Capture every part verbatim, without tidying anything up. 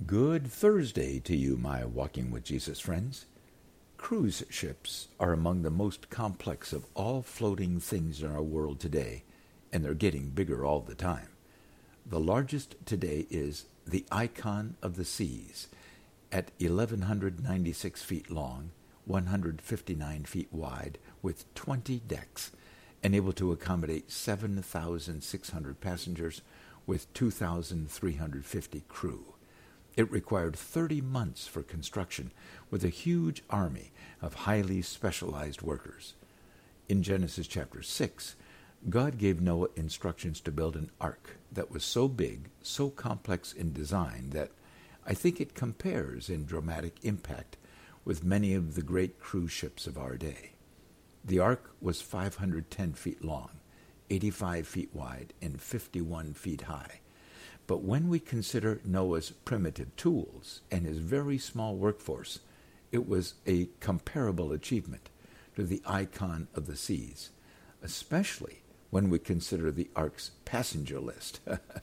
Good Thursday to you, my Walking with Jesus friends. Cruise ships are among the most complex of all floating things in our world today, and they're getting bigger all the time. The largest today is the Icon of the Seas, at eleven ninety-six feet long, one hundred fifty-nine feet wide, with twenty decks, and able to accommodate seven thousand six hundred passengers with two thousand three hundred fifty crew. It required thirty months for construction, with a huge army of highly specialized workers. In Genesis chapter six, God gave Noah instructions to build an ark that was so big, so complex in design, that I think it compares in dramatic impact with many of the great cruise ships of our day. The ark was five hundred ten feet long, eighty-five feet wide, and fifty-one feet high. But when we consider Noah's primitive tools and his very small workforce, it was a comparable achievement to the Icon of the Seas, especially when we consider the ark's passenger list.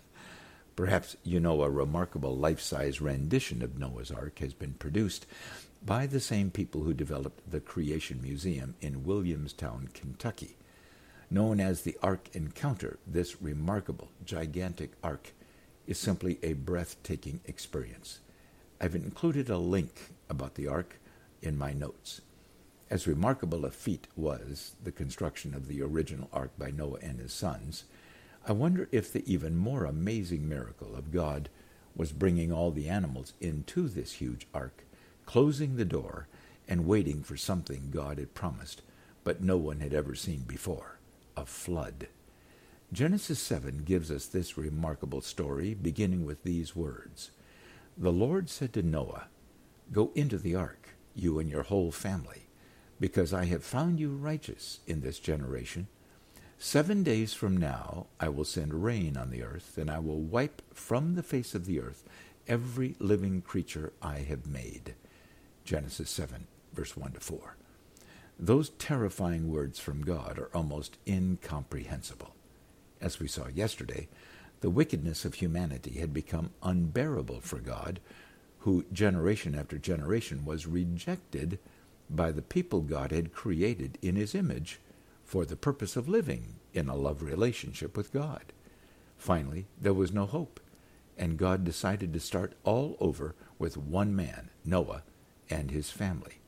Perhaps you know a remarkable life-size rendition of Noah's Ark has been produced by the same people who developed the Creation Museum in Williamstown, Kentucky. Known as the Ark Encounter, this remarkable, gigantic ark is simply a breathtaking experience. I've included a link about the ark in my notes. As remarkable a feat was the construction of the original ark by Noah and his sons, I wonder if the even more amazing miracle of God was bringing all the animals into this huge ark, closing the door, and waiting for something God had promised, but no one had ever seen before, a flood. Genesis seven gives us this remarkable story, beginning with these words. The Lord said to Noah, "Go into the ark, you and your whole family, because I have found you righteous in this generation. Seven days from now I will send rain on the earth, and I will wipe from the face of the earth every living creature I have made." Genesis seven, verse one to four. Those terrifying words from God are almost incomprehensible. As we saw yesterday, the wickedness of humanity had become unbearable for God, who generation after generation was rejected by the people God had created in his image for the purpose of living in a love relationship with God. Finally, there was no hope, and God decided to start all over with one man, Noah, and his family.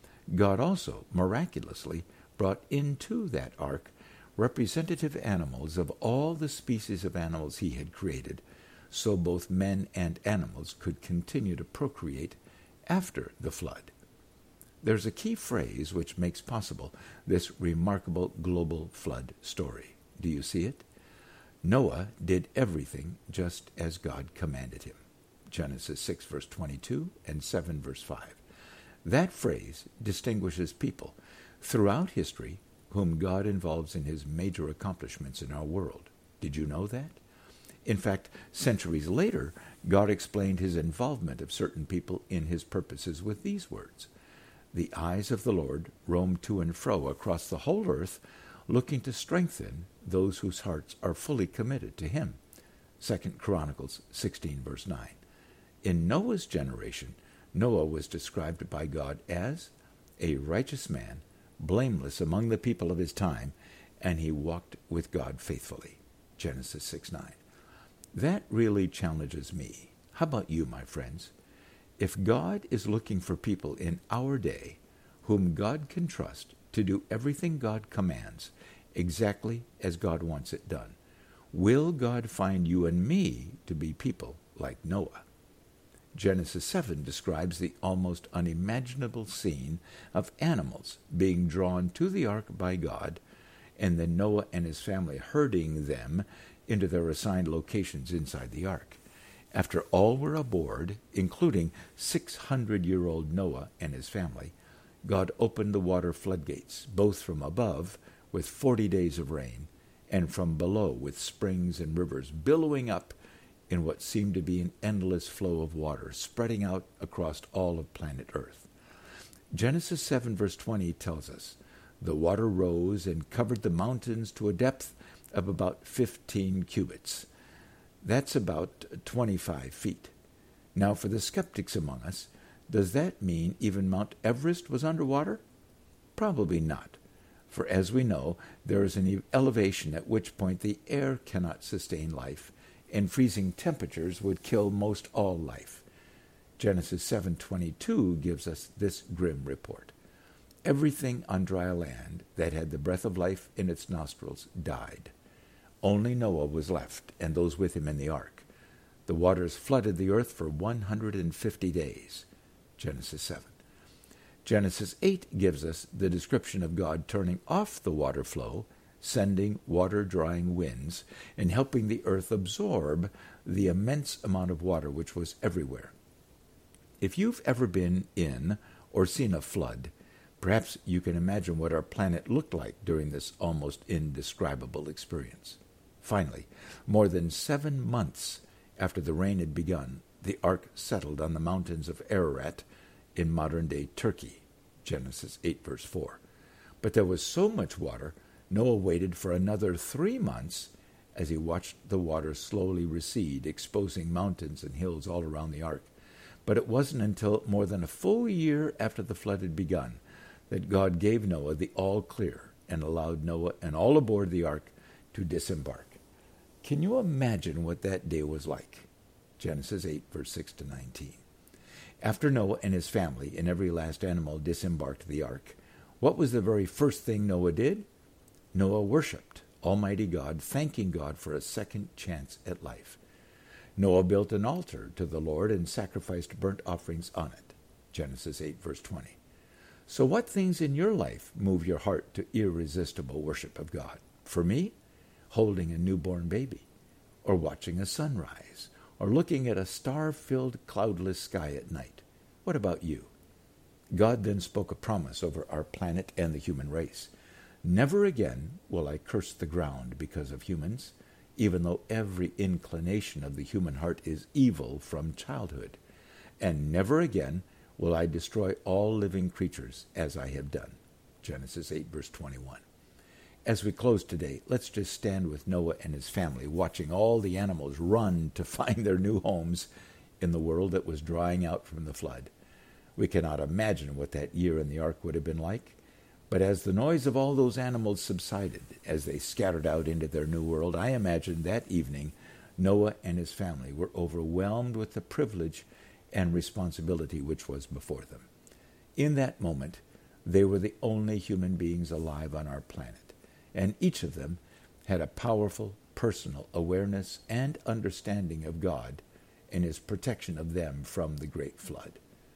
God also miraculously brought into that ark representative animals of all the species of animals he had created, so both men and animals could continue to procreate after the flood. There's a key phrase which makes possible this remarkable global flood story. Do you see it? Noah did everything just as God commanded him. Genesis six, verse twenty-two, and seven, verse five. That phrase distinguishes people throughout history whom God involves in his major accomplishments in our world. Did you know that? In fact, centuries later, God explained his involvement of certain people in his purposes with these words. The eyes of the Lord roam to and fro across the whole earth, looking to strengthen those whose hearts are fully committed to him. Second Chronicles sixteen, verse nine. In Noah's generation, Noah was described by God as a righteous man, blameless among the people of his time, and he walked with God faithfully. Genesis six nine. That really challenges me. How about you, my friends? If God is looking for people in our day whom God can trust to do everything God commands, exactly as God wants it done, will God find you and me to be people like Noah? Genesis seven describes the almost unimaginable scene of animals being drawn to the ark by God, and then Noah and his family herding them into their assigned locations inside the ark. After all were aboard, including six hundred year old Noah and his family, God opened the water floodgates, both from above with forty days of rain, and from below with springs and rivers billowing up in what seemed to be an endless flow of water spreading out across all of planet Earth. Genesis seven verse twenty tells us, the water rose and covered the mountains to a depth of about fifteen cubits. That's about twenty-five feet. Now, for the skeptics among us, does that mean even Mount Everest was underwater? Probably not. For as we know, there is an elevation at which point the air cannot sustain life, and freezing temperatures would kill most all life. Genesis seven twenty-two gives us this grim report. Everything on dry land that had the breath of life in its nostrils died. Only Noah was left, and those with him in the ark. The waters flooded the earth for one hundred fifty days. Genesis seven. Genesis eight gives us the description of God turning off the water flow, sending water-drying winds, and helping the earth absorb the immense amount of water which was everywhere. If you've ever been in or seen a flood, perhaps you can imagine what our planet looked like during this almost indescribable experience. Finally, more than seven months after the rain had begun, the ark settled on the mountains of Ararat in modern-day Turkey, Genesis eight, verse four. But there was so much water, Noah waited for another three months as he watched the water slowly recede, exposing mountains and hills all around the ark. But it wasn't until more than a full year after the flood had begun that God gave Noah the all-clear and allowed Noah and all aboard the ark to disembark. Can you imagine what that day was like? Genesis eight, verse six to nineteen. After Noah and his family and every last animal disembarked the ark, what was the very first thing Noah did? Noah worshipped Almighty God, thanking God for a second chance at life. Noah built an altar to the Lord and sacrificed burnt offerings on it. Genesis eight, verse twenty. So what things in your life move your heart to irresistible worship of God? For me, holding a newborn baby, or watching a sunrise, or looking at a star-filled cloudless sky at night. What about you? God then spoke a promise over our planet and the human race. Never again will I curse the ground because of humans, even though every inclination of the human heart is evil from childhood. And never again will I destroy all living creatures as I have done. Genesis eight, verse twenty-one. As we close today, let's just stand with Noah and his family, watching all the animals run to find their new homes in the world that was drying out from the flood. We cannot imagine what that year in the ark would have been like, but as the noise of all those animals subsided, as they scattered out into their new world, I imagine that evening Noah and his family were overwhelmed with the privilege and responsibility which was before them. In that moment, they were the only human beings alive on our planet, and each of them had a powerful personal awareness and understanding of God and his protection of them from the great flood.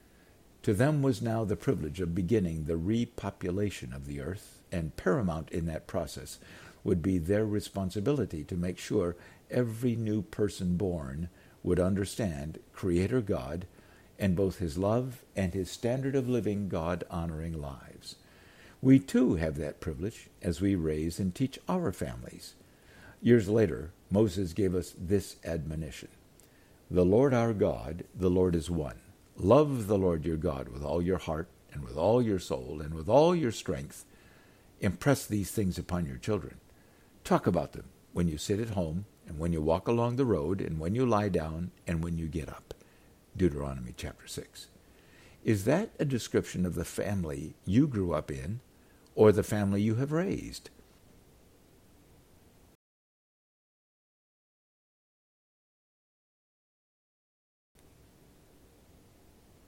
To them was now the privilege of beginning the repopulation of the earth, and paramount in that process would be their responsibility to make sure every new person born would understand Creator God and both his love and his standard of living God-honoring lives. We too have that privilege as we raise and teach our families. Years later, Moses gave us this admonition: "The Lord our God, the Lord is one. Love the Lord your God with all your heart and with all your soul and with all your strength. Impress these things upon your children. Talk about them when you sit at home and when you walk along the road and when you lie down and when you get up." Deuteronomy chapter six. Is that a description of the family you grew up in or the family you have raised?